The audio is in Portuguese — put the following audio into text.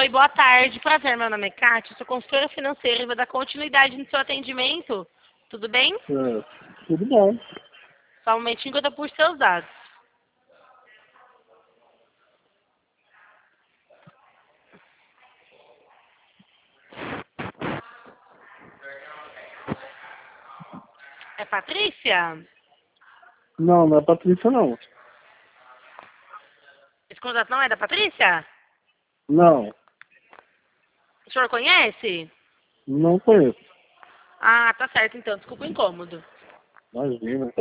Oi, boa tarde. Prazer, meu nome é Kátia, sou consultora financeira e vou dar continuidade no seu atendimento. Tudo bem? Tudo bom. Só um momentinho que eu dou por seus dados. É Patrícia? Não, não é Patrícia, não. Esse contrato não é da Patrícia? Não, O senhor conhece? não conheço. Ah, tá certo então. Desculpa o incômodo. Imagina.